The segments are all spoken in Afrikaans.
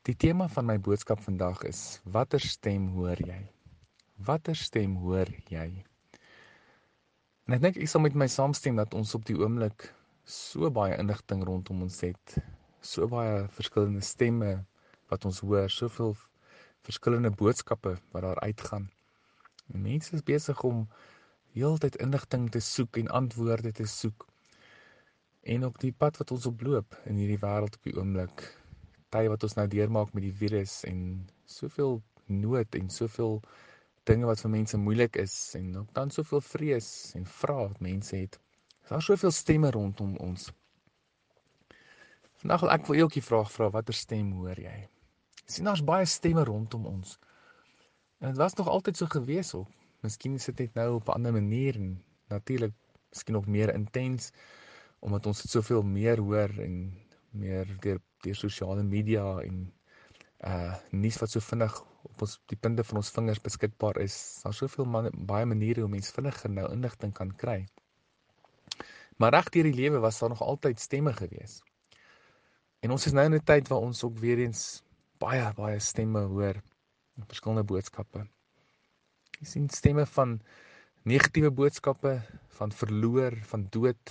Die tema van my boodskap vandag is: watter stem hoor jy? Watter stem hoor jy? En ek dink ek sal met my saamstem dat ons op die oomblik so baie inligting rondom ons het, so baie verskillende stemme wat ons hoor, soveel verskillende boodskappe wat daar uitgaan. En mense is besig om heeltyd inligting te soek en antwoorde te soek. En op die pad wat ons oploop in hierdie wêreld op die oomblik, tye wat ons nou deurmaak met die virus en soveel nood en soveel dinge wat vir mense moeilik is en ook dan soveel vrees en vrae wat mense het. Is daar soveel stemme rondom ons. Vandag wil ek vir jou ook die vraag vra: watter stem hoor jy? Jy sien daar's baie stemme rondom ons. En dit was nog altyd so gewees ook. Miskien is dit net nou op 'n ander manier en natuurlik miskien nog meer intens omdat ons dit soveel meer hoor en meer deur sosiale media en nuus wat so vinnig op ons die punte van ons vingers beskikbaar is. Daar's soveel baie maniere hoe mens vinniger nou inligting kan kry. Maar reg deur die lewe was daar nog altyd stemme gewees. En ons is nou in 'n tyd waar ons ook weer eens baie stemme hoor in verskillende boodskappe. Jy sien stemme van negatiewe boodskappe, van verloor, van dood.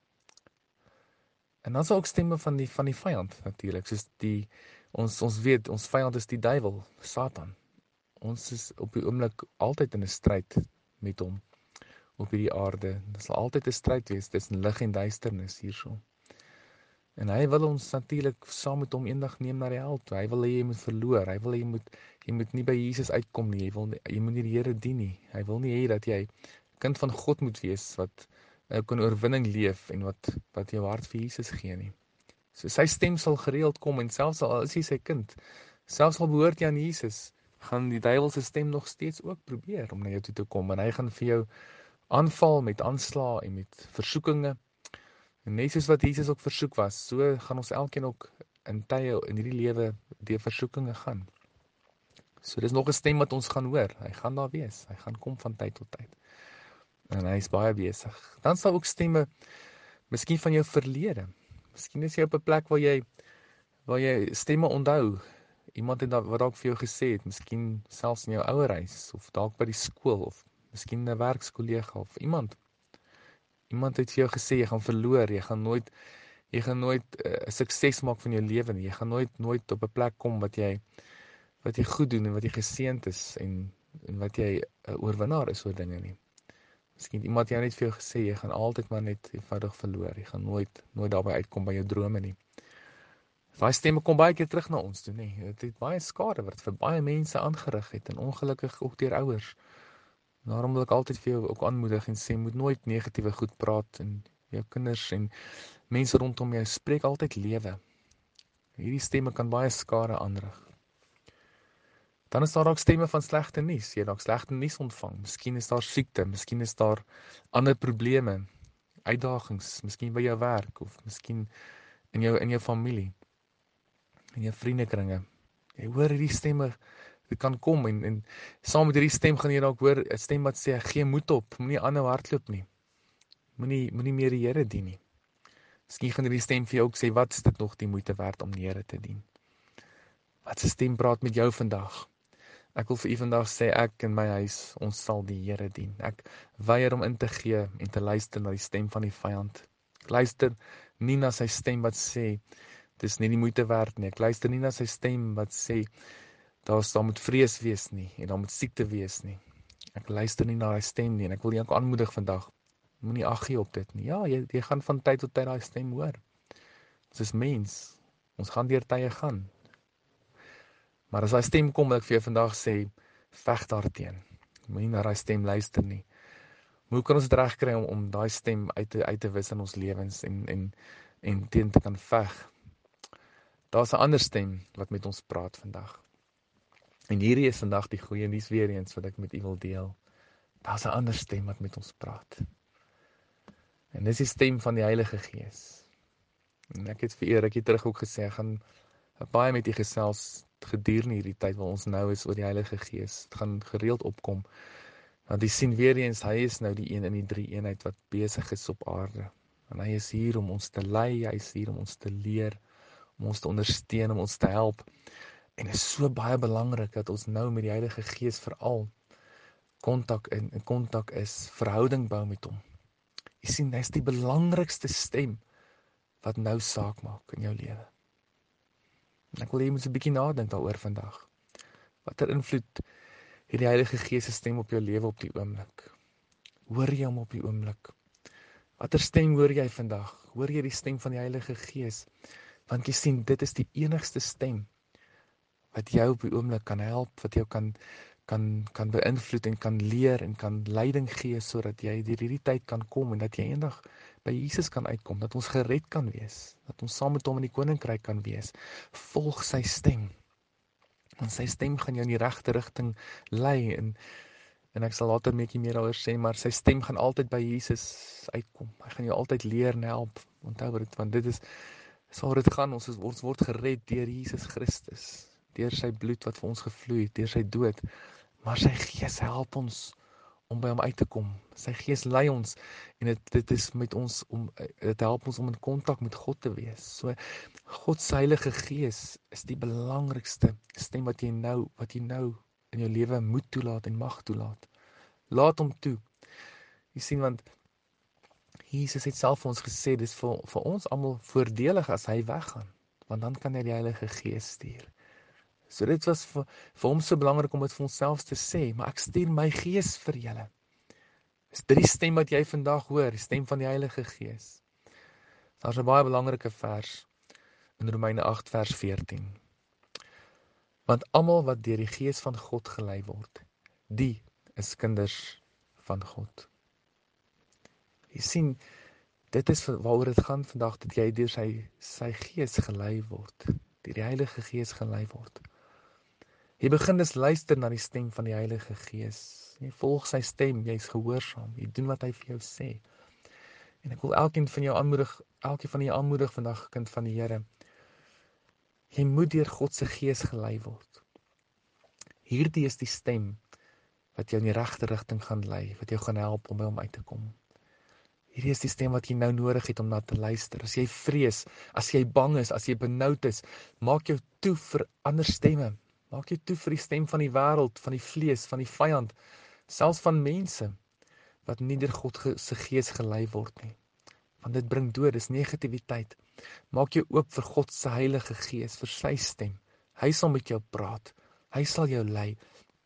En dan is daar ook stemme van die vyand natuurlik, soos ons weet ons vyand is die duiwel, Satan. Ons is op die oomblik altyd in 'n stryd met hom op hierdie aarde. Dit sal altyd 'n stryd wees tussen lig en duisternis hierso. En hy wil ons natuurlik saam met hom eendag neem na die hel toe. Hy wil hê jy moet verloor. Hy wil hê jy moet nie by Jesus uitkom nie. Jy moet nie die Here dien nie. Hy wil nie hê dat jy kind van God moet wees wat ook in oorwinning leef en wat jou hart vir Jesus gee nie. So sy stem sal gereeld kom en selfs al is jy sy kind, selfs al behoort jy aan Jesus, gaan die duiwel se stem nog steeds ook probeer om na jou toe te kom en hy gaan vir jou aanval met aanslae en met versoekinge. En net soos wat Jesus ook versoek was, so gaan ons elkeen ook in tye in hierdie lewe deur versoekinge gaan. So dis nog 'n stem wat ons gaan hoor. Hy gaan daar wees. Hy gaan kom van tyd tot tyd. En hy is baie besig. Dan sal ook stemme miskien van jou verlede. Miskien is jy op 'n plek waar jy stemme onthou. Iemand het wat dalk vir jou gesê het, miskien selfs in jou ouerhuis of dalk by die skool of miskien 'n werkskollega of iemand. Iemand het vir jou gesê jy gaan verloor, jy gaan nooit 'n sukses maak van jou lewe nie. Jy gaan nooit op 'n plek kom wat jy goed doen en wat jy geseënd is en wat jy 'n oorwinnaar is oor dinge nie. Miskien iemand jou net vir jou gesê jy gaan altyd maar net eenvoudig verloor. Jy gaan nooit daarby uitkom by jou drome nie. Daai stemme kom baie keer terug na ons toe, nê. Dit het baie skade wat vir baie mense aangerig het en ongelukkig ook deur ouers. Daarom wil ek altyd vir jou ook aanmoedig en sê moet nooit negatiewe goed praat en jou kinders en mense rondom jou spreek altyd lewe. Hierdie stemme kan baie skade aanrig. Dan is daar ook stemme van slegte nuus. Jy het dalk slegte nuus ontvang. Miskien is daar siekte, miskien is daar ander probleme, uitdagings, miskien by jou werk of miskien in jou familie, in jou vriendekringe. Jy hoor hierdie stemme, dit kan kom en saam met hierdie stem gaan jy dalk hoor 'n stem wat sê gee moed op, moenie aanhou hardloop nie. Moenie meer die Here dien nie. Miskien gaan hierdie stem vir jou ook sê wat is dit nog die moeite werd om die Here te dien? Wat 'n stem praat met jou vandag? Ek wil vir u vandag sê ek in my huis, ons sal die Here dien. Ek weier om in te gee en te luister na die stem van die vyand. Ek luister nie na sy stem wat sê dis nie die moeite werd nie. Ek luister nie na sy stem wat sê daar moet vrees wees nie en daar moet siekte wees nie. Ek luister nie na daai stem nie en ek wil jou aanmoedig vandag. Moenie ag gee op dit nie. Ja, jy gaan van tyd tot tyd daai stem hoor. Ons is mens. Ons gaan deur tye gaan. Maar as daai stem kom, wil ek vir jou vandag sê, veg daarteen. Moenie na daai stem luister nie. Hoe kan ons dit regkry om daai stem uit te wis in ons lewens en teen te kan veg? Daar's 'n ander stem wat met ons praat vandag. En hierdie is vandag die goeie nuus weer eens wat ek met u wil deel. Daar's 'n ander stem wat met ons praat. En dis die stem van die Heilige Gees. En ek het vir u rukkie terug ook gesê, ek gaan baie met u gesels gedurende hierdie tyd waar ons nou is oor die Heilige Gees. Dit gaan gereeld opkom. Want jy sien weer eens, hy is nou die een in die drie eenheid wat besig is op aarde. En hy is hier om ons te lei, hy is hier om ons te leer, om ons te ondersteun, om ons te help. En is so baie belangrik dat ons nou met die Heilige Gees veral in kontak is, verhouding bou met hom. Jy sien, hy is die belangrikste stem wat nou saak maak in jou lewe. En ek wil hê jy moet 'n bietjie nadink daaroor vandag. Watter invloed het die Heilige Gees se stem op jou lewe op die oomblik? Hoor jy hom op die oomblik? Watter stem hoor jy vandag? Hoor jy die stem van die Heilige Gees? Want jy sien, dit is die enigste stem wat jou op die oomblik kan help, wat jou kan beïnvloed en kan leer en kan leiding gee sodat jy deur hierdie tyd kan kom en dat jy eendag by Jesus kan uitkom, dat ons gered kan wees, dat ons saam met hom in die koninkryk kan wees. Volg sy stem. Want sy stem gaan jou in die regte rigting lei en ek sal later 'n bietjie meer daaroor sê, maar sy stem gaan altyd by Jesus uitkom. Hy gaan jou altyd leer en help. Onthou dit, want dit is waaroor dit gaan. Ons word gered deur Jesus Christus, deur sy bloed wat vir ons gevloei het, deur sy dood. Maar sy Gees help ons om by hom uit te kom. Sy Gees lei ons en dit is met ons dit help ons om in kontak met God te wees. So God se Heilige Gees is die belangrikste stem wat jy nou in jou lewe moet toelaat en mag toelaat. Laat hom toe. Jy sien, want Jesus het self vir ons gesê dis vir ons almal voordelig as hy weggaan, want dan kan hy die Heilige Gees stuur. So dit was vir hom so belangrik om dit vir onsself te sê, maar ek stuur my Gees vir julle. Is dit die stem wat jy vandag hoor, die stem van die Heilige Gees? Daar's 'n baie belangrike vers in Romeine 8 vers 14. Want almal wat deur die Gees van God gelei word, die is kinders van God. Jy sien, dit is waaroor dit gaan vandag, dat jy deur sy Gees gelei word, deur die Heilige Gees gelei word. Jy begin dus luister na die stem van die Heilige Gees. Jy volg sy stem, jy's gehoorsaam, jy doen wat hy vir jou sê. En ek wil elkeen van jou aanmoedig vandag, kind van die Here. Jy moet deur God se Gees gelei word. Hierdie is die stem wat jou in die regte rigting gaan lei, wat jou gaan help om by hom uit te kom. Hierdie is die stem wat jy nou nodig het om na te luister. As jy vrees, as jy bang is, as jy benoud is, maak jou toe vir ander stemme. Maak jou toe vir die stem van die wêreld, van die vlees, van die vyand, selfs van mense wat nie deur God se Gees gelei word nie. Want dit bring dood, dis negativiteit. Maak jou oop vir God se Heilige Gees, vir sy stem. Hy sal met jou praat. Hy sal jou lei.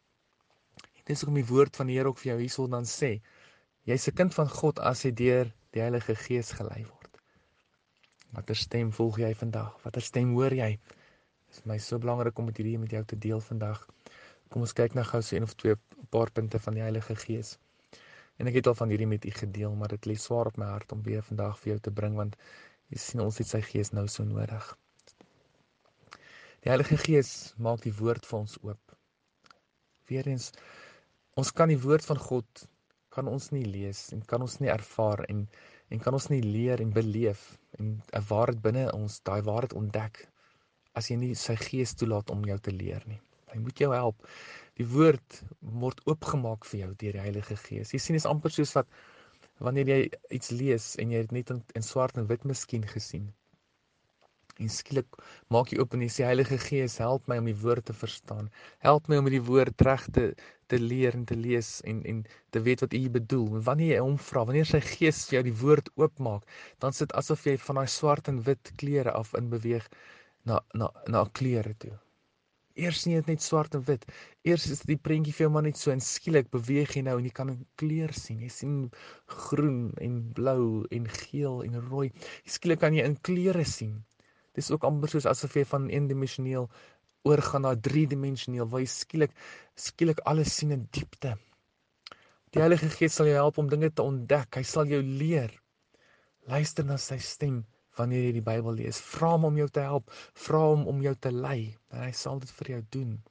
En dis hoekom die woord van die Here ook vir jou hierso dan sê, jy's 'n kind van God as jy deur die Heilige Gees gelei word. Watter stem volg jy vandag? Watter stem hoor jy? Dit is my so belangrik om hierdie met jou te deel vandag. Kom ons kyk nou gou so 1 of 2 paar punte van die Heilige Gees. En ek het al van hierdie met u gedeel, maar dit lê swaar op my hart om weer vandag vir jou te bring, want jy sien ons het sy Gees nou so nodig. Die Heilige Gees maak die woord vir ons oop. Weereens, ons kan die woord van God kan ons nie lees en kan ons nie ervaar en kan ons nie leer en beleef en 'n waarheid binne ons, daai waarheid ontdek as jy nie sy Gees toelaat om jou te leer nie. Hy moet jou help. Die woord word oopgemaak vir jou deur die Heilige Gees. Jy sien, dit is amper soos wat wanneer jy iets lees en jy het net in swart en wit miskien gesien. En skielik maak jy oop en jy sê, Heilige Gees, help my om die woord te verstaan. Help my om die woord reg te leer en te lees en te weet wat u bedoel. En wanneer jy hom vra, wanneer sy Gees vir jou die woord oopmaak, dan sit asof jy van daai swart en wit klere af in beweeg na kleure toe. Eers sien jy dit net swart en wit. Eers is die prentjie vir jou maar net so en skielik beweeg jy nou en jy kan 'n kleur sien. Jy sien groen en blou en geel en rooi. Skielik kan jy in kleure sien. Dis ook amper soos asof jy van eendimensioneel oorgaan na driedimensioneel, waar jy skielik alles sien in diepte. Die Heilige Gees sal jou help om dinge te ontdek. Hy sal jou leer. Luister na sy stem wanneer jy die Bybel lees. Vra hom om jou te help. Vra hom om jou te lei. En hy sal dit vir jou doen.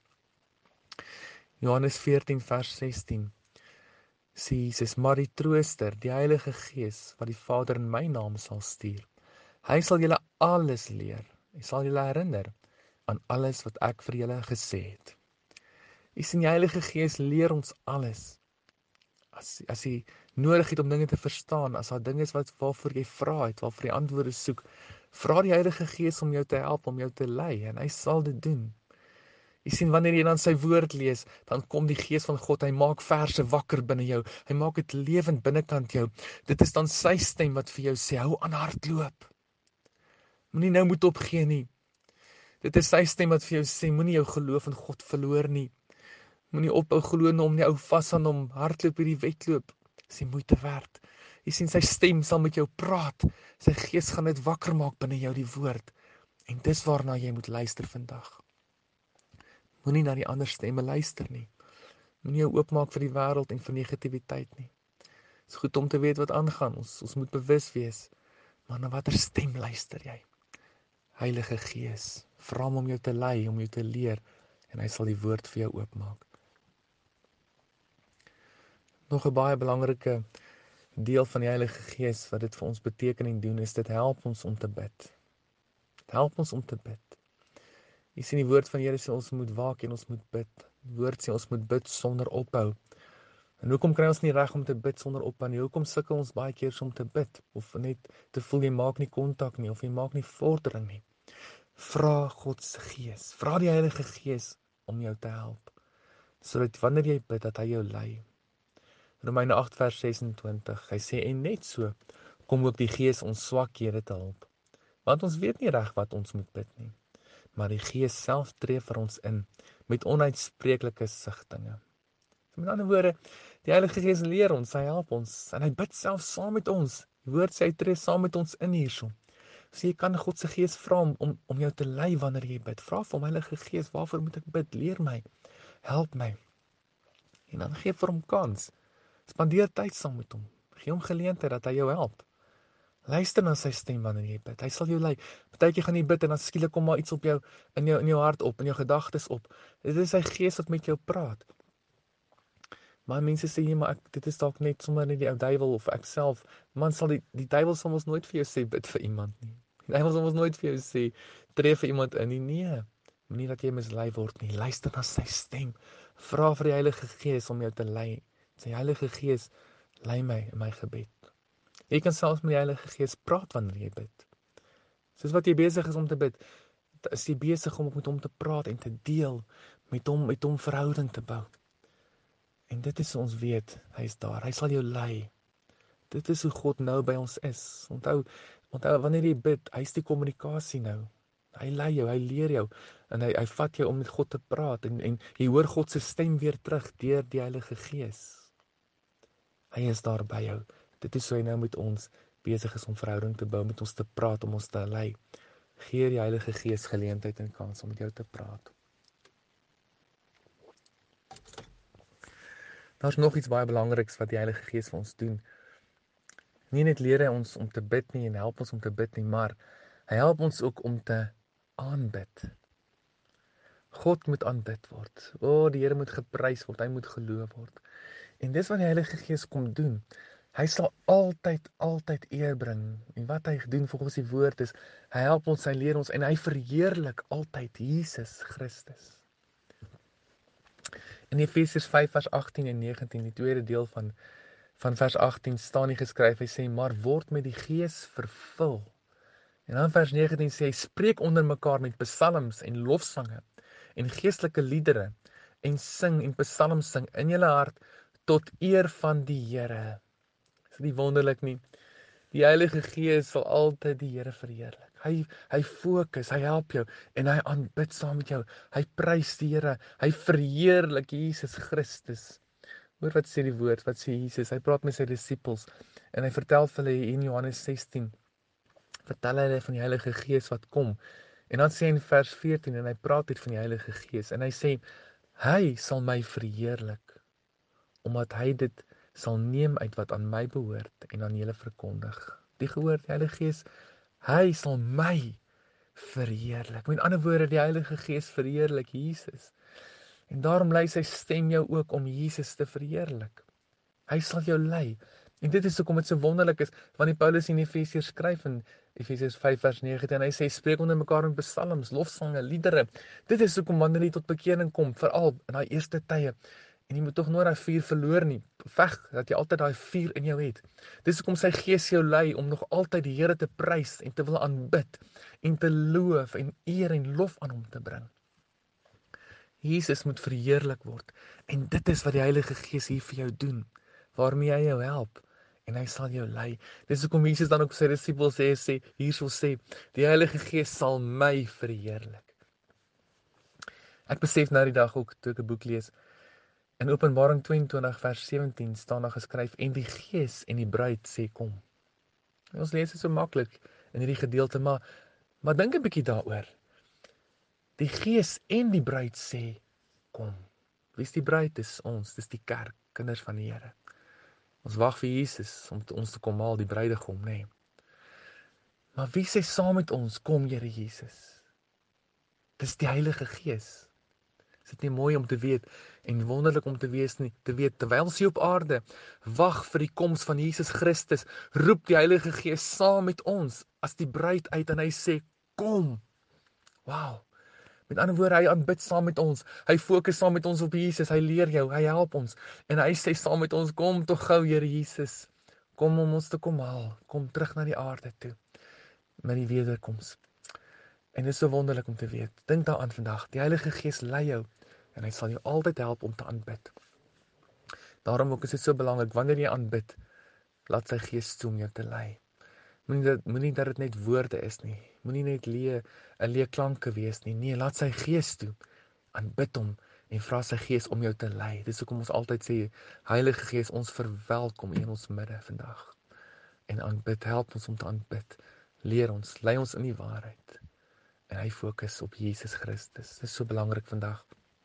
Johannes 14 vers 16 sê Jesus, maar die Trooster, die Heilige Gees, wat die Vader in my naam sal stuur, hy sal julle alles leer. Hy sal julle herinner aan alles wat ek vir julle gesê het. Jy sien, die Heilige Gees leer ons alles. As jy nodig het om dinge te verstaan, as daar dinge is waarvoor jy vra het, waarvoor jy antwoorde soek, vra die Heilige Gees om jou te help, om jou te lei, en hy sal dit doen. Jy sien, wanneer jy dan sy woord lees, dan kom die Gees van God, hy maak verse wakker binne jou, hy maak dit lewend binnekant jou. Dit is dan sy stem wat vir jou sê, hou aan hardloop. Moenie nou moet opgee nie. Dit is sy stem wat vir jou sê, moenie jou geloof in God verloor nie. Moenie ophou glo hom nie, hou vas aan hom, hardloop hierdie wedloop. Dis die moeite werd. Jy sien, sy stem sal met jou praat. Sy Gees gaan dit wakker maak binne jou, die woord. En dis waarna jy moet luister vandag. Moenie na die ander stemme luister nie. Moenie jou oopmaak vir die wêreld en vir negativiteit nie. Dit is goed om te weet wat aangaan. Ons moet bewus wees. Maar na watter stem luister jy? Heilige Gees, vra hom om jou te lei, om jou te leer, en hy sal die woord vir jou oopmaak. Nog 'n baie belangrike deel van die Heilige Gees, wat dit vir ons beteken en doen, is dit help ons om te bid. Dit help ons om te bid. Jy sien, die woord van die Here sê ons moet waak en ons moet bid. Die woord sê ons moet bid sonder ophou. En hoekom kry ons nie reg om te bid sonder ophou nie? Hoekom sukkel ons baie keer om te bid? Of net te voel jy maak nie kontak nie, of jy maak nie vordering nie. Vra God se Gees, vra die Heilige Gees om jou te help, sodat wanneer jy bid, dat hy jou lei. Romeine 8 vers 26, hy sê, en net so, kom ook die Gees ons swakhede te help. Want ons weet nie reg wat ons moet bid nie, maar die Gees self tree vir ons in, met onuitspreeklike sigtinge. Met ander woorde, die Heilige Gees leer ons, hy help ons, en hy bid self saam met ons. Die woord sê hy tree saam met ons in hierso. So jy kan God se Gees vra om jou te lei wanneer jy bid. Vra vir hom, Heilige Gees, waarvoor moet ek bid? Leer my, help my. En dan gee vir hom kans. Spandeer tyd saam met hom. Gee hom geleentheid dat hy jou help. Luister na sy stem wanneer jy bid. Hy sal jou lei. Partykeer gaan jy bid en dan skielik kom maar iets op jou in jou hart op, in jou gedagtes op. Dit is sy Gees wat met jou praat. Maar mense sê jy, maar dit is dalk net sommer net die ou duiwel of ek self. Man, sal die duiwel sal ons nooit vir jou sê bid vir iemand nie. Die duiwel sal ons nooit vir jou sê tree vir iemand in nie. Nee. Moenie dat jy mislei word nie. Luister na sy stem. Vra vir die Heilige Gees om jou te lei. Sy Heilige Gees lei my in my gebed. Jy kan selfs met die Heilige Gees praat wanneer jy bid. Soos wat jy besig is om te bid, is jy besig om met hom te praat en te deel, met hom verhouding te bou. En dit is ons weet, hy is daar, hy sal jou lei. Dit is hoe God nou by ons is. Onthou wanneer jy bid, hy is die kommunikasie nou. Hy lei jou, hy leer jou, en hy vat jou om met God te praat, en jy hoor God se stem weer terug, deur die Heilige Gees. Hy is daar by jou. Dit is hoe hy nou met ons besig is om verhouding te bou, met ons te praat, om ons te lei. Gee die Heilige Gees geleentheid en kans om met jou te praat. Daar's nog iets baie belangriks wat die Heilige Gees vir ons doen. Nie net leer hy ons om te bid nie en help ons om te bid nie, maar hy help ons ook om te aanbid. God moet aanbid word. Die Here moet geprys word, hy moet geloof word. En dis wat die Heilige Gees kom doen. Hy sal altyd eer bring. En wat hy doen volgens die woord is, hy help ons, hy leer ons en hy verheerlik altyd Jesus Christus. In Efesiërs 5 vers 18 en 19, die tweede deel van vers 18 staan nie geskryf, hy sê, maar word met die Gees vervul. En dan vers 19 sê hy, spreek onder mekaar met psalms en lofsange en geestelike liedere en sing en psalms sing in julle hart tot eer van die Here. Is dit nie wonderlik nie? Die Heilige Gees sal altyd die Here verheerlik. Hy fokus, hy help jou en hy aanbid saam met jou. Hy prys die Here, hy verheerlik Jesus Christus. Hoor wat sê die woord, wat sê Jesus? Hy praat met sy disippels en hy vertel vir hulle in Johannes 16, vertel hulle van die Heilige Gees wat kom. En dan sê hy in vers 14, en hy praat hier van die Heilige Gees, en hy sê, hy sal my verheerlik, omdat hy dit sal neem uit wat aan my behoort en aan julle verkondig. Die gehoor, die Heilige Gees, hy sal my verheerlik. Met ander woorde, die Heilige Gees verheerlik Jesus. En daarom lei sy stem jou ook om Jesus te verheerlik. Hy sal jou lei. En dit is hoekom dit so wonderlik is, wanneer Paulus in Efesiërs skryf in Efesiërs 5 vers 19, en hy sê, spreek onder mekaar in psalms, lofsange, liedere. Dit is hoekom wanneer jy tot bekering kom, veral in daai eerste tye, en jy moet tog nooit daai vuur verloor nie, veg, dat jy altyd daai vuur in jou het. Dis hoekom sy Gees jou lei, om nog altyd die Here te prys, en te wil aanbid, en te loof, en eer en lof aan hom te bring. Jesus moet verheerlik word. En dit is wat die Heilige Gees hier vir jou doen, waarmee hy jou help. En hy sal jou lei. Dis hoekom Jesus dan ook sy disippels sê, die Heilige Gees sal my verheerlik. Ek besef nou die dag ook, toe ek 'n boek lees, in Openbaring 22 vers 17 staan daar geskryf, en die Gees en die bruid sê kom. En ons lees dit so maklik in hierdie gedeelte, maar dink 'n bietjie daaroor. Die Gees en die bruid sê kom. Wie is die bruid? Dis ons, dis die kerk, kinders van die Here. Ons wag vir Jesus om ons te kom haal, die bruidegom, nê. Maar wie sê saam met ons, kom Here Jesus? Dis die Heilige Gees. Is dit nie mooi om te weet en wonderlik om te weet terwyl sy op aarde wag vir die koms van Jesus Christus, roep die Heilige Gees saam met ons as die bruid uit en hy sê kom. Wow. Met ander woorde, hy aanbid saam met ons. Hy fokus saam met ons op Jesus. Hy leer jou, hy help ons en hy sê saam met ons, kom tog gou Here Jesus. Kom om ons te kom haal. Kom terug na die aarde toe met die wederkoms. En dit is so wonderlik om te weet. Dink daaraan vandag. Die Heilige Gees lei jou en hy sal jou altyd help om te aanbid. Daarom ook is dit so belangrik, wanneer jy aanbid, laat sy Gees toe om jou te lei. Moenie dat dit net woorde is nie. Moenie net 'n leë klanke wees nie. Nee, laat sy Gees toe. Aanbid hom en vra sy Gees om jou te lei. Dis hoekom ons altyd sê, Heilige Gees, ons verwelkom U in ons midde vandag. En aanbid, help ons om te aanbid. Leer ons, lei ons in die waarheid. En hy fokus op Jesus Christus. Dis so belangrik vandag.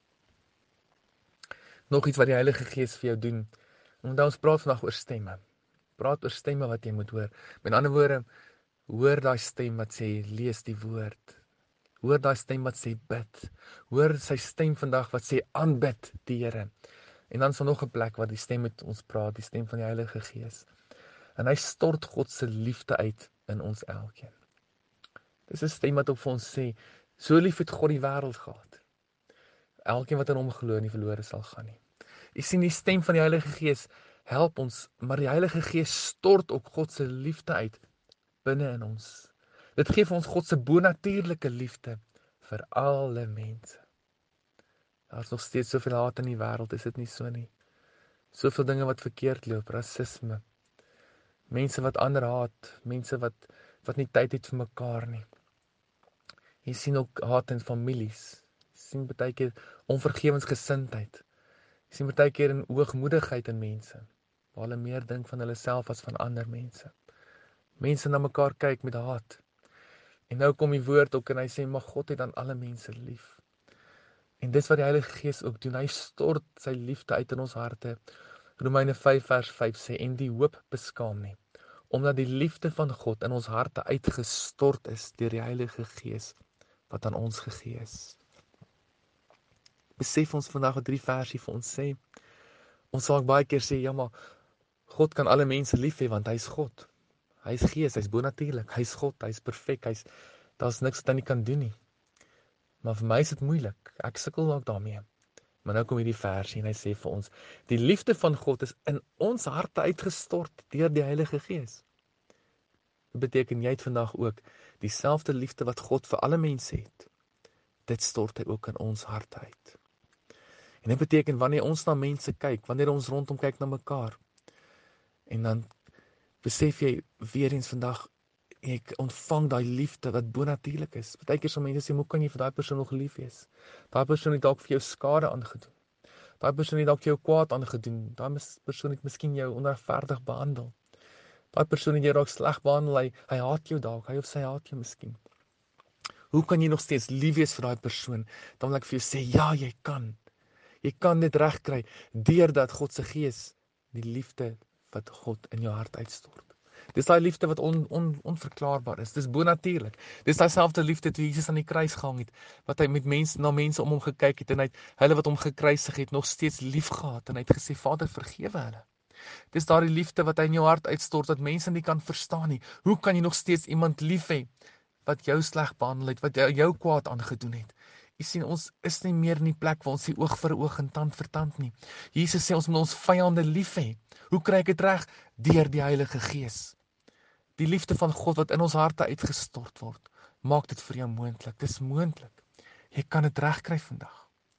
Nog iets wat die Heilige Gees vir jou doen. Onthou, ons praat vandag oor stemme. Praat oor stemme wat jy moet hoor. Met ander woorde, hoor daai stem wat sê, lees die woord. Hoor daai stem wat sê, bid. Hoor sy stem vandag wat sê, aanbid die Here. En dan is daar nog 'n plek waar die stem met ons praat, die stem van die Heilige Gees. En hy stort God se liefde uit in ons elkeen. Dis 'n stem wat op vir ons sê, so lief het God die wêreld gehad. Elkeen wat in hom glo nie verlore sal gaan nie. Jy sien, die stem van die Heilige Gees help ons, maar die Heilige Gees stort ook God se liefde uit binne in ons. Dit gee vir ons God se bonatuurlike liefde vir alle mense. Daar is nog steeds soveel haat in die wêreld, is dit nie so nie? Soveel dinge wat verkeerd loop, rasisme. Mense wat ander haat, mense wat nie tyd het vir mekaar nie. Jy sien ook haat in families. Jy sien baie keer onvergewensgesindheid. Jy sien baie keer in hoogmoedigheid in mense, waar hulle meer dink van hulle self as van ander mense. Mense na mekaar kyk met haat. En nou kom die woord ook en hy sê, maar God het dan alle mense lief. En dis wat die Heilige Gees ook doen. Hy stort sy liefde uit in ons harte. Romeine 5 vers 5 sê, en die hoop beskaam nie, omdat die liefde van God in ons harte uitgestort is deur die Heilige Gees wat aan ons gegee is. Besef ons vandag wat 3 versie vir ons sê. Ons sal baie keer sê, ja, maar God kan alle mense lief hê want hy is God. Hy is Gees, hy is bonatuurlik, hy is God, hy is perfek, daar's niks wat hy nie kan doen nie. Maar vir my is dit moeilik, ek sukkel ook daarmee. Maar nou kom hierdie versie en hy sê vir ons, die liefde van God is in ons harte uitgestort deur die Heilige Gees. Dit beteken jy het vandag ook dieselfde liefde wat God vir alle mense het. Dit stort hy ook in ons harte uit. En dit beteken wanneer ons na mense kyk, wanneer ons rondom kyk na mekaar, en dan besef jy weer eens vandag, ek ontvang daai liefde wat bonatuurlik is. Partykeer sal mense sê, hoe kan jy vir daai persoon nog lief wees? Daai persoon het dalk vir jou skade aangedoen. Daai persoon het dalk jou kwaad aangedoen. Daai persoon het miskien jou onregverdig behandel. Daai persoon het jou dalk sleg behandel. Hy haat jou dalk, hy of sy haat jou miskien. Hoe kan jy nog steeds lief wees vir daai persoon? Dan wil ek vir jou sê, ja, jy kan. Jy kan dit regkry deurdat God se Gees die liefde wat God in jou hart uitstort. Dis daai liefde wat onverklaarbaar is. Dis bonatuurlik. Dis daai selfde liefde toe Jesus aan die kruis gehang het, wat hy met na mense om hom gekyk het en hy hulle wat hom gekruisig het nog steeds lief gehad en hy het gesê, Vader, vergewe hulle. Dis daardie liefde wat hy in jou hart uitstort wat mense nie kan verstaan nie. Hoe kan jy nog steeds iemand lief hê wat jou sleg behandel het, wat jou kwaad aangedoen het? Jy sien, ons is nie meer in die plek waar ons sê oog vir oog en tand vir tand nie. Jesus sê ons moet ons vyande lief hê. Hoe kry ek dit reg? Deur die Heilige Gees. Die liefde van God wat in ons harte uitgestort word, maak dit vir jou moontlik. Dis moontlik. Jy kan dit regkry vandag.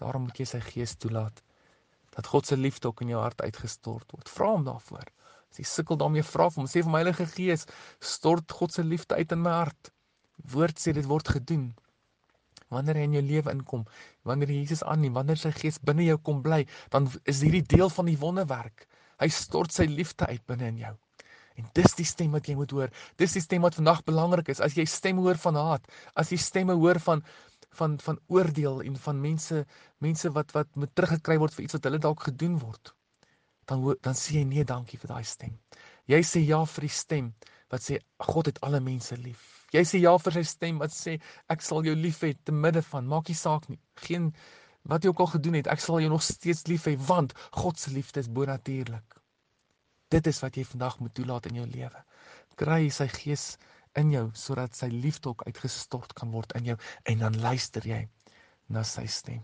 Daarom moet jy sy gees toelaat. Dat God se liefde ook in jou hart uitgestort word. Vra hom daarvoor. As jy sukkel daarmee, vra vir hom, sê vir my Heilige Gees, stort God se liefde uit in my hart. Die woord sê dit word gedoen. Wanneer hy in jou lewe inkom, wanneer jy Jesus aanneem, wanneer sy gees binne jou kom bly, dan is hierdie deel van die wonderwerk. Hy stort sy liefde uit binne in jou. En dis die stem wat jy moet hoor. Dis die stem wat vandag belangrik is. As jy stem hoor van haat, as jy stemme hoor van oordeel en van mense wat moet teruggekry word vir iets wat hulle dalk gedoen word, dan sê jy nee, dankie vir daai stem. Jy sê ja vir die stem wat sê God het alle mense lief. Jy sê ja vir sy stem wat sê ek sal jou lief hê te midde van, maak nie saak nie. Geen wat jy ook al gedoen het, ek sal jou nog steeds lief hê want God se liefde is bonatuurlik. Dit is wat jy vandag moet toelaat in jou lewe. Kry sy gees in jou sodat sy liefde ook uitgestort kan word in jou en dan luister jy na sy stem.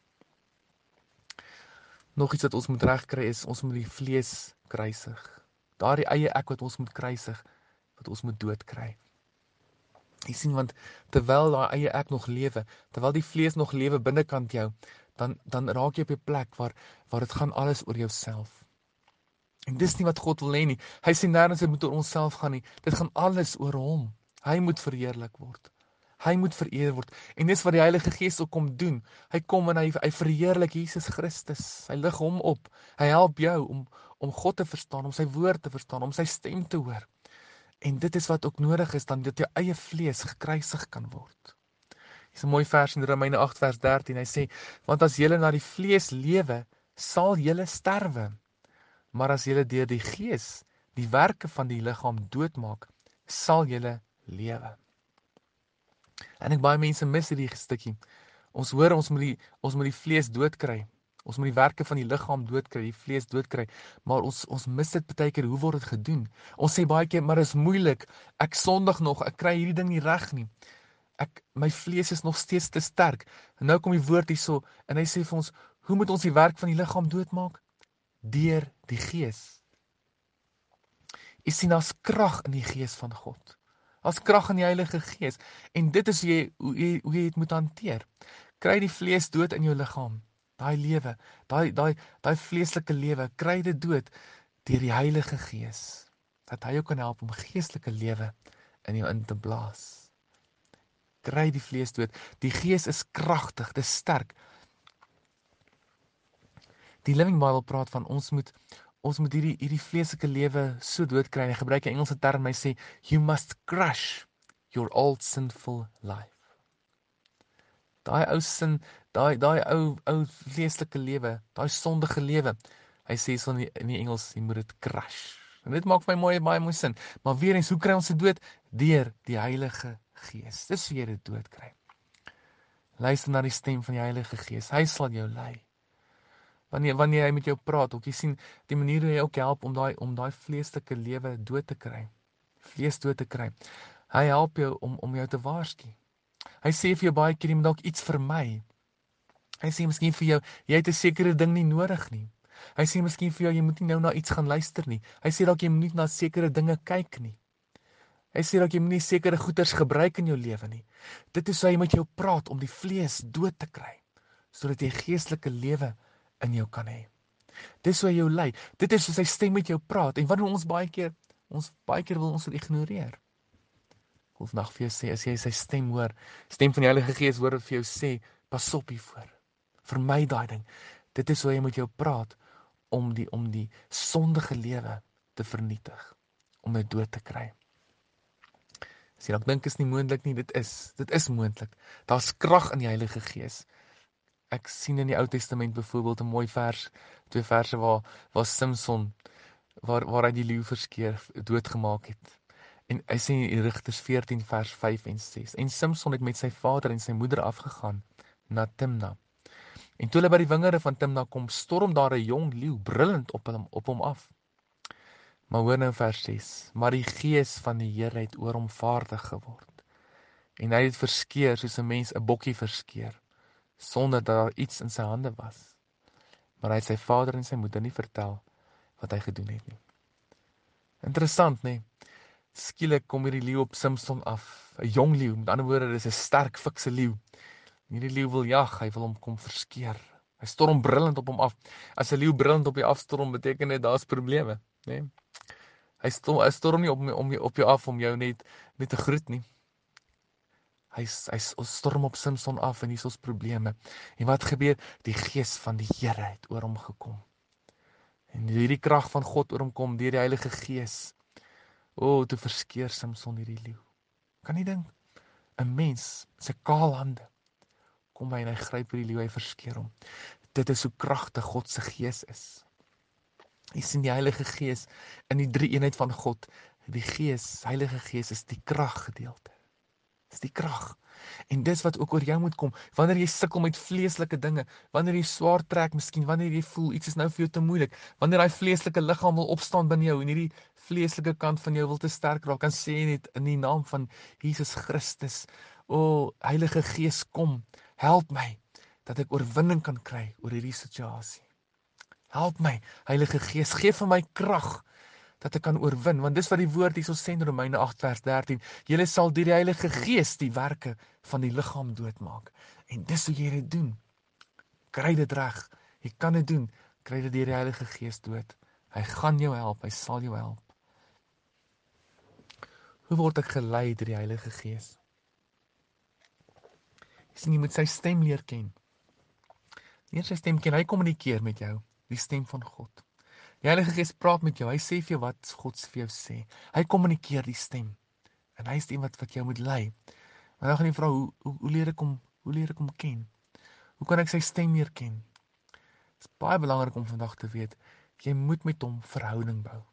Nog iets wat ons moet regkry is ons moet die vlees kruisig. Daardie eie ek wat ons moet kruisig, wat ons moet doodkry. Jy sien, want terwyl daai eie ek nog lewe, terwyl die vlees nog lewe binnekant jou, dan raak jy op 'n plek waar dit gaan alles oor jouself. En dis nie wat God wil hê nie. Hy sê nêrens dit moet oor onsself gaan nie. Dit gaan alles oor hom. Hy moet verheerlik word. Hy moet vereer word. En dis wat die Heilige Gees ook kom doen. Hy kom en hy verheerlik Jesus Christus. Hy lig hom op. Hy help jou om God te verstaan, om sy woord te verstaan, om sy stem te hoor. En dit is wat ook nodig is, dan dat jou eie vlees gekruisig kan word. Hier is 'n mooi vers in Romeine 8 vers 13. Hy sê, want as julle na die vlees lewe, sal julle sterwe. Maar as julle deur die Gees die werke van die liggaam doodmaak, sal julle lewe. En ek baie mense mis hierdie stukkie. Ons hoor ons moet die vlees doodkry. Ons moet die werke van die liggaam doodkry, die vlees doodkry. Maar ons mis dit baie keer, hoe word dit gedoen? Ons sê baie keer, maar dit is moeilik. Ek sondig nog, ek kry hierdie ding nie reg nie. My vlees is nog steeds te sterk. En nou kom die woord hierso en hy sê vir ons, hoe moet ons die werk van die liggaam doodmaak? Deur die Gees. Jy sien, daar's krag in die Gees van God. Daar's krag in die Heilige Gees. En dit is hoe jy dit moet hanteer. Kry die vlees dood in jou liggaam. Daai lewe, daai vleeslike lewe, kry dit dood deur die Heilige Gees. Dat hy jou kan help om geestelike lewe in jou in te blaas. Kry die vlees dood. Die Gees is kragtig, dis sterk. Die Living Bible praat van ons moet hierdie vleeslike lewe so doodkry. Hy gebruik 'n Engelse term, hy sê you must crush your old sinful life. Daai ou sin, daai ou vleeslike lewe, daai sondige lewe. Hy sê so in die Engels, jy moet dit crush. En dit maak vir my baie mooi sin. Maar weer eens, hoe kry ons dit dood? Deur die Heilige Gees. Dis hoe jy dit doodkry. Luister na die stem van die Heilige Gees. Hy sal jou lei. Wanneer hy met jou praat, ook jy sien die manier hoe hy ook help om daai vleeslike lewe dood te kry. Vlees dood te kry. Hy help jou om jou te waarsku. Hy sê vir jou baie keer jy moet dalk iets vermy. Hy sê miskien vir jou jy het 'n sekere ding nie nodig nie. Hy sê miskien vir jou jy moet nie nou na iets gaan luister nie. Hy sê dalk jy moet nie na sekere dinge kyk nie. Hy sê dalk jy moet nie sekere goeders gebruik in jou lewe nie. Dit is hoe hy met jou praat om die vlees dood te kry, sodat jy geestelike lewe in jou kan hê. Dis hoe hy jou lei. Dit is hoe sy stem met jou praat. En wanneer ons baie keer wil ons dit ignoreer. Ek wil vandag vir jou sê, as jy sy stem hoor, stem van die Heilige Gees hoor wat vir jou sê, pas op hiervoor. Vermy daai ding. Dit is hoe hy met jou praat om die sondige lewe te vernietig, om dit dood te kry. As jy dalk dink is nie moontlik nie, dit is moontlik. Daar's krag in die Heilige Gees. Ek sien in die Ou Testament byvoorbeeld 'n mooi vers, 2 verse waar Samson waar hy die leeu verskeer doodgemaak het. En hy sê in Rigters 14 vers 5 en 6. En Samson het met sy vader en sy moeder afgegaan na Timna. En toe hulle by die wingerde van Timna kom, storm daar 'n jong leeu brullend op hom af. Maar hoor nou vers 6. Maar die Gees van die Here het oor hom vaardig geword. En hy het verskeer soos 'n mens 'n bokkie verskeer, sonder dat daar iets in sy hande was. Maar hy het sy vader en sy moeder nie vertel wat hy gedoen het nie. Interessant, nee. Skielik kom hierdie leeu op Samson af, 'n jong leeu, met ander woorde, dis 'n sterk, fikse leeu. Hierdie leeu wil jag, hy wil hom kom verskeer. Hy storm brullend op hom af. As 'n leeu brullend op jou afstorm, beteken dit daar's probleme, né? Hy storm nie op jou af om jou net te groet nie. Hy storm op Samson af en hier is ons probleme. En wat gebeur? Die gees van die Here het oor hom gekom. En hierdie krag van God oor hom kom deur die Heilige Gees. Toe verskeer Samson hierdie leeu. Kan jy dink? 'n Mens, sy kaal hande, kom hy en hy gryp hierdie leeu, hy verskeer hom. Dit is hoe kragtig God se Gees is. Jy sien die Heilige Gees in die drie eenheid van God. Die Gees, Heilige Gees is die kraggedeelte. Dis die krag. En dis wat ook oor jou moet kom. Wanneer jy sukkel met vleeslike dinge, wanneer jy swaar trek, miskien wanneer jy voel iets is nou vir jou te moeilik, wanneer daai vleeslike liggaam wil opstaan binne jou en hierdie vleeslike kant van jou wil te sterk raak, dan sê jy net in die naam van Jesus Christus, Heilige Gees, kom, help my dat ek oorwinning kan kry oor hierdie situasie. Help my, Heilige Gees, gee vir my krag dat ek kan oorwin, want dis wat die woord hierso sê in Romeine 8 vers 13, julle sal deur die Heilige Gees die werke van die liggaam doodmaak. En dis hoe jy dit doen. Kry dit reg. Jy kan dit doen. Kry dit deur die Heilige Gees dood. Hy gaan jou help, hy sal jou help. Hoe word ek gelei deur die Heilige Gees? Jy sien, jy moet sy stem leer ken. Leer sy stem ken, hy kommunikeer met jou, die stem van God. Die Heilige Gees praat met jou, hy sê vir jou wat God vir jou sê. Hy kommunikeer die stem. En hy is die wat jou moet lei. Maar dan gaan jy vra, hoe leer ek hom ken? Hoe kan ek sy stem leer ken? Dit is baie belangrik om vandag te weet, jy moet met hom verhouding bou.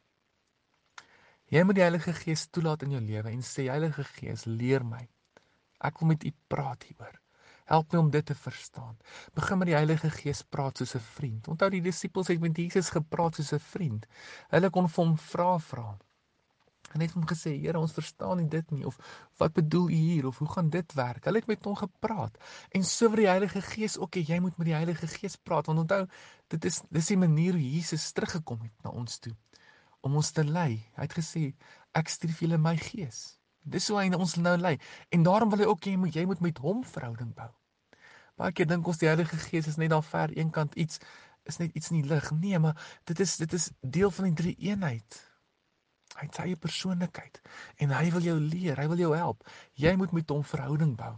Jy moet die Heilige Gees toelaat in jou lewe en sê, Heilige Gees, leer my. Ek wil met u praat hieroor. Help my om dit te verstaan. Begin met die Heilige Gees praat soos 'n vriend. Onthou die disippels het met Jesus gepraat soos 'n vriend. Hulle kon vir hom vra. En het hom gesê, Here, ons verstaan nie dit nie, of wat bedoel u hier, of hoe gaan dit werk? Hulle het met hom gepraat. En so vir die Heilige Gees, jy moet met die Heilige Gees praat, want onthou, dis die manier hoe Jesus teruggekom het na ons toe, om ons te lei. Hy het gesê, ek stuur vir julle my Gees. Dis hoe hy ons nou lei. En daarom wil hy ook, jy moet met hom verhouding bou. Baie keer dink ons die Heilige Gees is net daar ver, eenkant iets, is net iets in die lig. Nee, maar dit is deel van die drie eenheid. Hy het sy eie persoonlikheid. En hy wil jou leer, hy wil jou help. Jy moet met hom verhouding bou.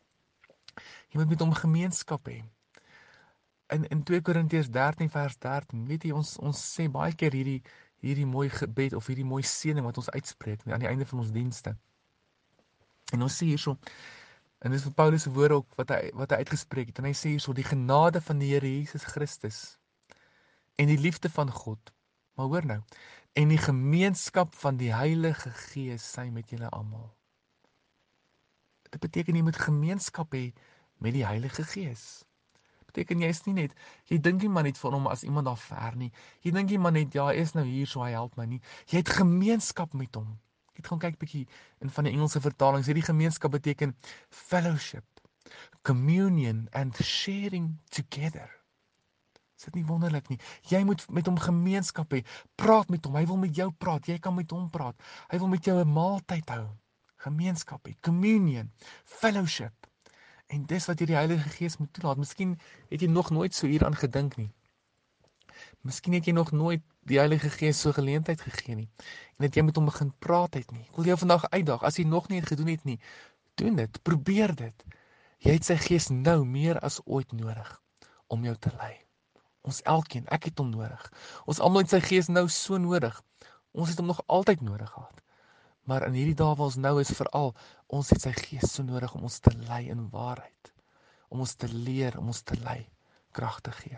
Jy moet met hom gemeenskap hê. In 2 Korintiërs 13 vers 13, weet jy, ons sê baie keer hierdie mooi gebed, of hierdie mooi seëning wat ons uitspreek, aan die einde van ons dienste. En ons sê hierso, en dis vir Paulus se woorde ook, wat hy uitgespreek het, en hy sê hierso, die genade van die Here Jesus Christus, en die liefde van God, maar hoor nou, en die gemeenskap van die Heilige Gees sy met julle almal. Dit beteken jy moet gemeenskap hê met die Heilige Gees. Beteken jy is nie net, jy dink nie maar net van hom as iemand daar ver nie, jy dink nie maar net, ja, hy is nou hier, so hy help my nie, jy het gemeenskap met hom. Ek het gaan kyk bietjie in van die Engelse vertalings, hierdie gemeenskap beteken fellowship, communion and sharing together. Is dit nie wonderlik nie? Jy moet met hom gemeenskap hê, praat met hom, hy wil met jou praat, jy kan met hom praat, hy wil met jou 'n maaltyd hou, gemeenskap hê, communion, fellowship. En dis wat jy die Heilige Gees moet toelaat. Miskien het jy nog nooit so hieraan gedink nie. Miskien het jy nog nooit die Heilige Gees so geleentheid gegee nie. En dat jy met hom begin praat het nie. Ek wil jou vandag uitdaag, as jy nog nie het gedoen het nie, doen dit, probeer dit. Jy het sy Gees nou meer as ooit nodig om jou te lei. Ons elkeen, ek het hom nodig. Ons almal het sy Gees nou so nodig. Ons het hom nog altyd nodig gehad. Maar in hierdie dae waar ons nou is, veral, ons het sy Gees so nodig om ons te lei in waarheid. Om ons te leer, om ons te lei, krag te gee.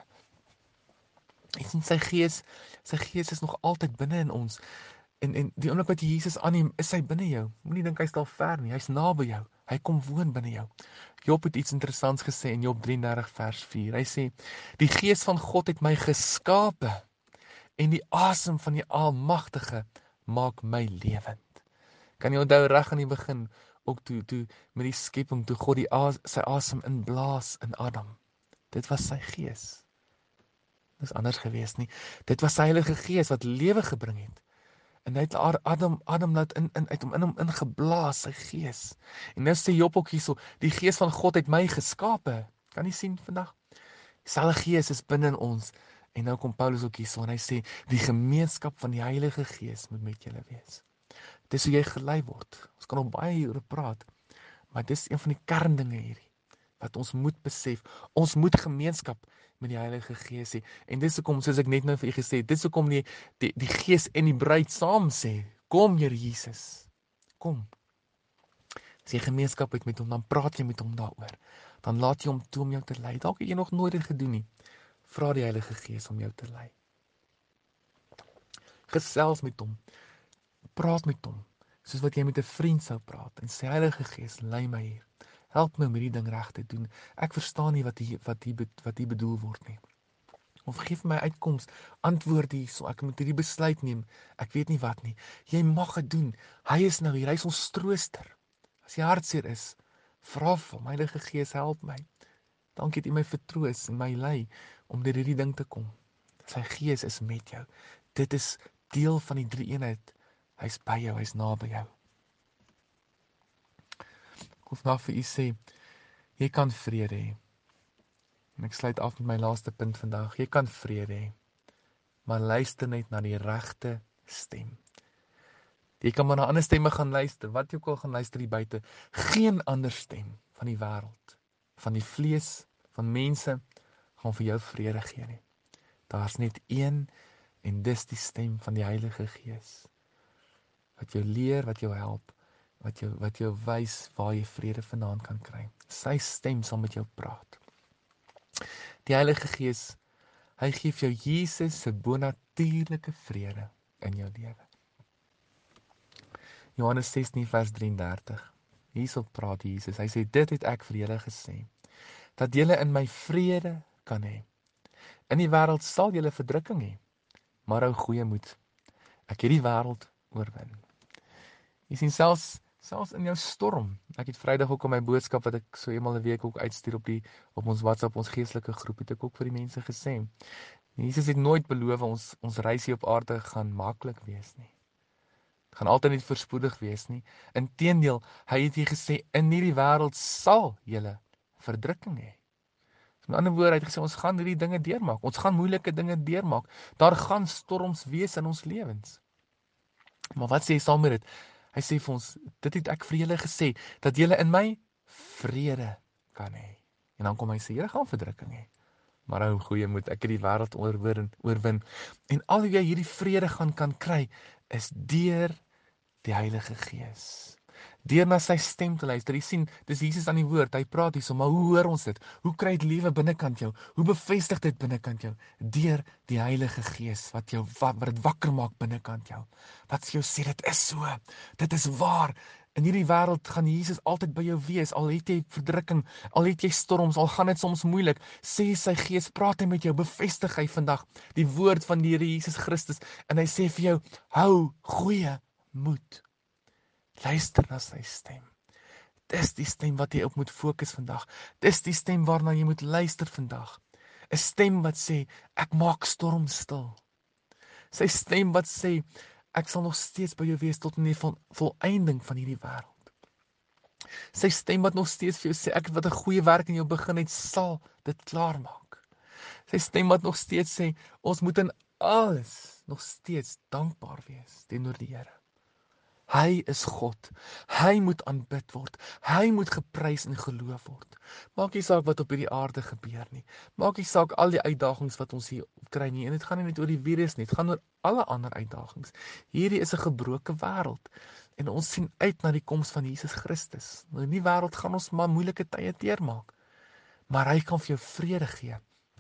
En sien, sy Gees is nog altyd binne in ons. En die oomblik wat jy Jesus aanneem, is hy binne jou. Moenie dink hy's daar ver nie, hy's naby jou. Hy kom woon binne jou. Job het iets interessants gesê in Job 33 vers 4. Hy sê, die Gees van God het my geskape en die asem van die Almagtige maak my lewend. Kan jy onthou reg aan die begin, ook toe met die skepping, toe God sy asem inblaas in Adam. Dit was sy Gees. Dis anders gewees nie. Dit was sy Heilige Gees wat lewe gebring het. En hy het Adam laat uit hom ingeblaas, sy gees. En nou sê Job ook hierso, die gees van God het my geskape. Kan jy sien vandag? Dieselfde gees is binne in ons. En nou kom Paulus ook hierso en hy sê, die gemeenskap van die Heilige Gees moet met julle wees. Dis hoe jy gelei word. Ons kan op baie hieroor praat, maar dis een van die kerndinge hierdie, wat ons moet besef. Ons moet gemeenskap met die Heilige Gees hê. En dis hoekom, soos ek net nou vir u gesê het, dis hoekom die Gees en die bruid saam sê, kom Here Jesus, kom. As jy gemeenskap het met hom, dan praat jy met hom daaroor. Dan laat jy hom toe om jou te lei. Dalk het jy nog nooit dit gedoen nie. Vra die Heilige Gees om jou te lei. Gesels met hom. Praat met hom. Soos wat jy met 'n vriend sou praat. En sê, Heilige Gees, lei my hier. Help my om hierdie ding reg te doen. Ek verstaan nie wat hier bedoel word nie. Of geef my uitkoms, antwoord hierso. Ek moet hierdie besluit neem. Ek weet nie wat nie. Jy mag dit doen. Hy is nou hier. Hy is ons trooster. As jy hartseer is, vra vir hom, Heilige Gees, help my. Dankie dat U my vertroos en my lei om deur hierdie ding te kom. Sy Gees is met jou. Dit is deel van die drie-eenheid. Hy's by jou, hy's naby jou. Ek wil vandag vir u sê, jy kan vrede hê. En ek sluit af met my laaste punt vandag. Jy kan vrede hê, maar luister net na die regte stem. Jy kan maar na ander stemme gaan luister, wat jy ook al gaan luister hier buite. Geen ander stem van die wêreld, van die vlees, van mense, gaan vir jou vrede gee nie. Daar's net een, en dis die stem van die Heilige Gees. Wat jou leer, wat jou help, wat jou wys waar jy vrede vandaan kan kry. Sy stem sal met jou praat. Die Heilige Gees, hy gee vir jou Jesus se bonatuurlike vrede in jou lewe. Johannes 16 vers 33. Hierso praat Jesus. Hy sê, dit het ek vir julle gesê, dat julle in my vrede kan hê. In die wêreld sal julle verdrukking hê, maar hou goeie moed. Ek het die wêreld oorwin. Jy sien, selfs in jou storm. Ek het Vrydag ook in my boodskap wat ek so eenmal 'n week ook uitstuur op ons WhatsApp, ons geestelike groep, het ek ook vir die mense gesê. Jesus het nooit beloof ons reis hier op aarde gaan maklik wees nie. Het gaan altyd nie voorspoedig wees nie. Inteendeel, hy het hier gesê, in hierdie wêreld sal julle verdrukking hê. Met ander woorde, hy het gesê, ons gaan hierdie dinge deurmaak. Ons gaan moeilike dinge deurmaak. Daar gaan storms wees in ons lewens. Maar wat sê hy saam met dit? Hy sê vir ons, dit het ek vir julle gesê, dat julle in my vrede kan hê. En dan kom hy sê, julle gaan verdrukking hê. Maar hou goeie moed, ek het die wêreld oorwin. En al hoe jy hierdie vrede kan kry, is deur die Heilige Gees. Deur na sy stem te luister. Jy sien, dis Jesus aan die woord. Hy praat hierso, maar hoe hoor ons dit? Hoe kry dit lewe binnekant jou? Hoe bevestig dit binnekant jou? Deur die Heilige Gees wat dit wakker maak binnekant jou. Wat vir jou sê dit is so. Dit is waar. In hierdie wêreld gaan Jesus altyd by jou wees. Al het jy verdrukking, al het jy storms, al gaan dit soms moeilik. Sê sy Gees, praat hy met jou, bevestig hy vandag die woord van die Here Jesus Christus en hy sê vir jou, hou goeie moed. Luister na sy stem. Dis die stem wat jy op moet fokus vandag. Dis die stem waarna jy moet luister vandag. 'n Stem wat sê, ek maak storm stil. Sy stem wat sê, ek sal nog steeds by jou wees tot in die volëinding van hierdie wêreld. Sy stem wat nog steeds vir jou sê, ek wat 'n goeie werk in jou begin het, sal dit klaarmaak. Sy stem wat nog steeds sê, ons moet in alles nog steeds dankbaar wees teenoor die Here. Hy is God. Hy moet aanbid word. Hy moet geprys en geloof word. Maak nie saak wat op hierdie aarde gebeur nie. Maak nie saak al die uitdagings wat ons hier kry nie. En dit gaan nie net oor die virus nie. Dit gaan oor alle ander uitdagings. Hierdie is 'n gebroke wêreld. En ons sien uit na die koms van Jesus Christus. In die wêreld gaan ons maar moeilike tye deurmaak. Maar hy kan vir jou vrede gee.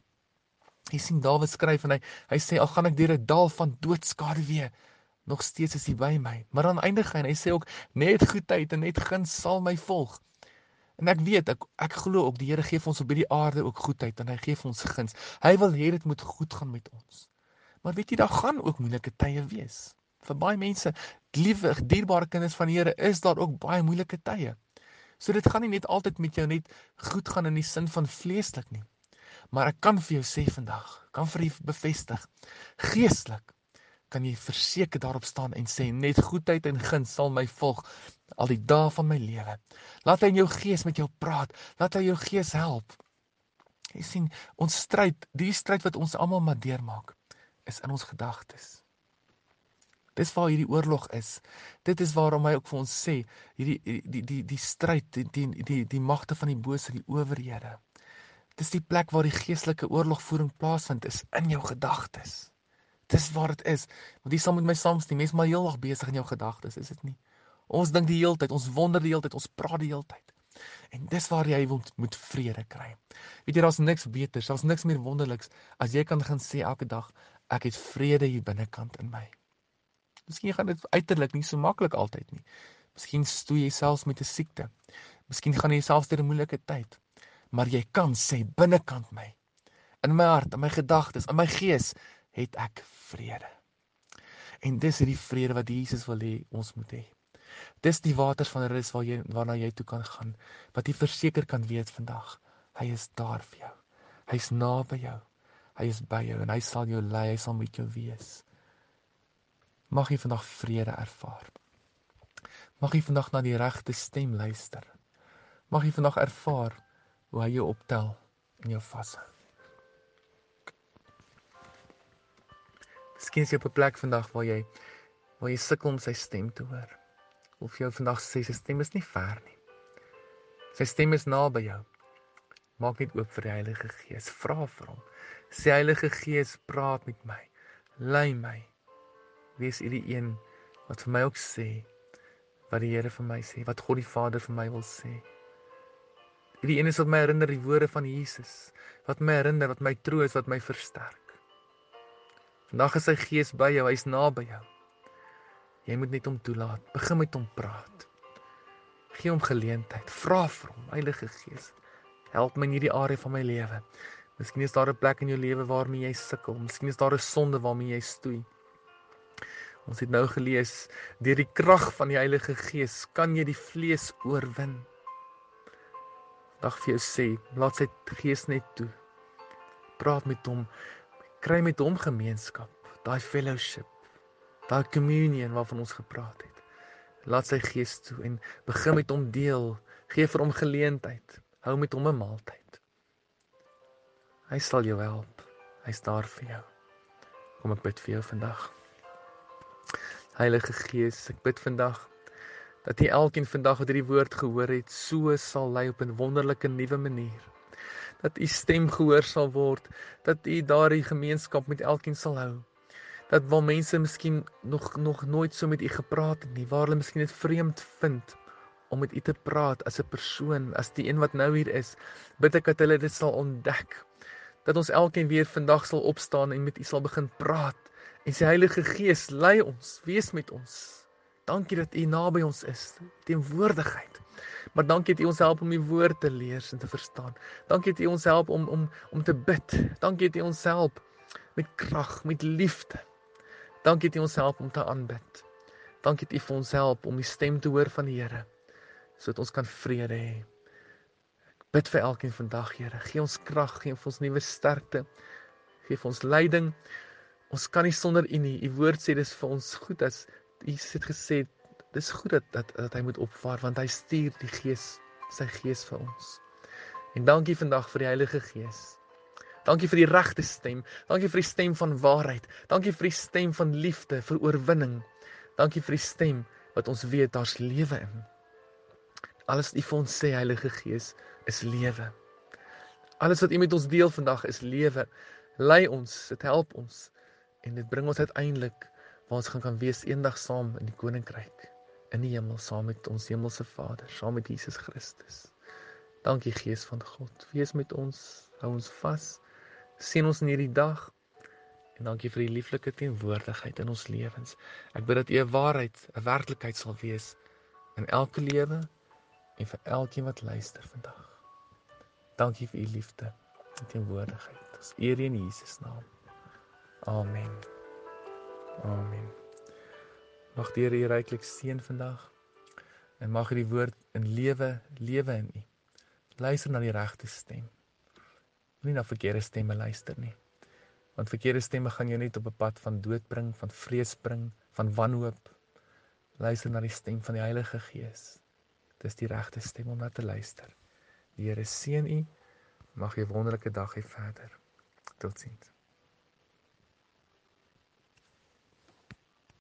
Jy sien Dawid skryf en hy sê, al gaan ek deur 'n dal van doodskaduwee, nog steeds is hy by my. Maar dan eindig hy en hy sê ook, net goedheid en net guns sal my volg. En ek weet, ek glo ook, die Here gee vir ons op hierdie aarde ook goedheid en hy gee vir ons guns. Hy wil hê dit moet goed gaan met ons. Maar weet jy, daar gaan ook moeilike tye wees. Vir baie mense, liewe, dierbare kinders van die Here, is daar ook baie moeilike tye. So dit gaan nie net altyd met jou net goed gaan in die sin van vleeslik nie. Maar ek kan vir jou sê vandag, kan vir jou bevestig, geestelik, kan jy verseker daarop staan en sê, net goedheid en guns sal my volg al die dae van my lewe. Laat hy in jou gees met jou praat, laat hy jou gees help. Jy sien, ons stryd, die stryd wat ons almal maar deurmaak, is in ons gedagtes. Dis waar hierdie oorlog is. Dit is waarom hy ook vir ons sê, die stryd, die magte van die bose, die owerhede. Dis die plek waar die geestelike oorlogvoering plaasvind, is in jou gedagtes. Dis waar dit is. Want jy sal met my saamstem, mens maar heeldag besig in jou gedagtes, is dit nie? Ons dink die heeltyd, ons wonder die heeltyd, ons praat die heeltyd. En dis waar jy moet vrede kry. Weet jy, daar's niks beters, daar's niks meer wonderliks, as jy kan gaan sê elke dag, ek het vrede hier binnekant in my. Miskien gaan dit uiterlik nie so maklik altyd nie. Miskien stoei jy selfs met 'n siekte. Miskien gaan jy selfs deur 'n moeilike tyd. Maar jy kan sê binnekant my, in my hart, in my gedagtes, in my gees, het ek vrede. En dis hierdie vrede wat Jesus wil hê ons moet hê. Dis die waters van rus waarna jy toe kan gaan, wat jy verseker kan weet vandag. Hy is daar vir jou. Hy's naby jou. Hy is by jou en hy sal jou lei, hy sal met jou wees. Mag jy vandag vrede ervaar. Mag jy vandag na die regte stem luister. Mag jy vandag ervaar hoe hy jou optel en jou vashou. Miskien is jy op 'n plek vandag waar jy sukkel om sy stem te hoor. Of jy vandag sê sy stem is nie ver nie. Sy stem is naby jou. Maak net oop vir die Heilige Gees. Vra vir hom. Sê Heilige Gees, praat met my. Lei my. Wees U die een wat vir my ook sê wat die Here vir my sê, wat God die Vader vir my wil sê. Die een is wat my herinner die woorde van Jesus, wat my herinner, wat my troos, wat my versterk. Vandag is sy Gees by jou, hy is naby jou. Jy moet net hom toelaat, begin met hom praat. Gee hom geleentheid, vra vir hom, Heilige Gees, help my in hierdie area van my lewe. Miskien is daar 'n plek in jou lewe waarmee jy sukkel, miskien is daar 'n sonde waarmee jy stoei. Ons het nou gelees, deur die krag van die Heilige Gees kan jy die vlees oorwin. Dag vir jou sê, laat sy Gees net toe. Praat met hom, kry met hom gemeenskap, daai fellowship, daai communion waarvan ons gepraat het. Laat sy Gees toe en begin met hom deel, gee vir hom geleentheid, hou met hom 'n maaltyd. Hy sal jou help, hy's daar vir jou. Kom ek bid vir jou vandag. Heilige Gees, ek bid vandag, dat jy elkeen vandag wat hierdie woord gehoor het, so sal lei op 'n wonderlike nuwe manier. Dat u stem gehoor sal word, dat u daardie gemeenskap met elkeen sal hou. Dat waar mense miskien nog nooit so met u gepraat het nie, waar hulle miskien dit vreemd vind om met u te praat as 'n persoon, as die een wat nou hier is, bid ek dat hulle dit sal ontdek. Dat ons elkeen weer vandag sal opstaan en met u sal begin praat. En sy Heilige Gees, lei ons, wees met ons. Dankie dat u naby ons is, teenwoordigheid. Maar dankie dat u ons help om die woord te lees en te verstaan. Dankie dat u ons help om te bid. Dankie dat u ons help met krag, met liefde. Dankie dat u ons help om te aanbid. Dankie dat u vir ons help om die stem te hoor van die Here, sodat ons kan vrede hê. Ek bid vir elkeen vandag, Here. Gee ons krag, gee vir ons nuwe sterkte. Gee vir ons leiding. Ons kan nie sonder u nie. U woord sê dis vir ons goed as u het gesê, dis goed dat hy moet opvaar, want hy stuur die Gees, sy Gees vir ons. En dankie vandag vir die Heilige Gees. Dankie vir die regte stem. Dankie vir die stem van waarheid. Dankie vir die stem van liefde, vir oorwinning. Dankie vir die stem wat ons weet daar's lewe in. Alles wat u vir ons sê, Heilige Gees, is lewe. Alles wat u met ons deel vandag is lewe. Lei ons, dit help ons. En dit bring ons uiteindelik waar ons gaan kan wees eendag saam in die koninkryk, in die hemel, saam met ons hemelse Vader, saam met Jesus Christus. Dankie Gees van God, wees met ons, hou ons vas, sien ons in hierdie dag, en dankie vir die lieflike teenwoordigheid in ons lewens. Ek bid dat u 'n waarheid, 'n werklikheid sal wees, in elke lewe, en vir elkeen wat luister vandag. Dankie vir u liefde, en teenwoordigheid, ons eer u in Jesus naam. Amen. Amen. Mag die Here u ryklik seën vandag, en mag die woord in lewe in u. Luister na die regte stem. Moenie na verkeerde stemme luister nie. Want verkeerde stemme gaan jou net op 'n pad van dood bring, van vrees bring, van wanhoop. Luister na die stem van die Heilige Gees. Dis die regte stem om na te luister. Die Here seën u. Mag jy 'n wonderlike dag hê verder. Totsiens.